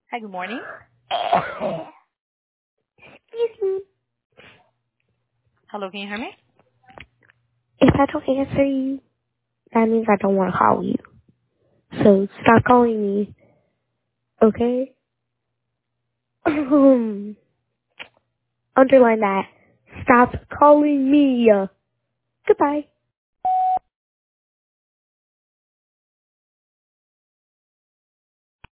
Hi, good morning. Excuse me. Hello, can you hear me? If I don't answer you, that means I don't want to call you. So stop calling me, okay? Underline that. Stop calling me. Goodbye.